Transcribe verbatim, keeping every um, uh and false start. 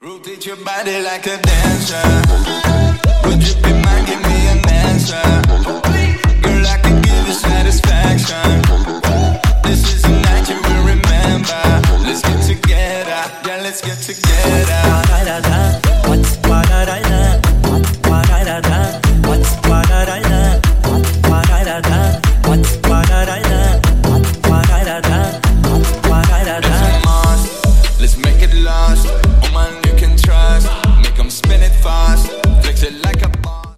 Rotate your body like a dancer. Would you be mine? Give me an answer. Girl, I can give you satisfaction.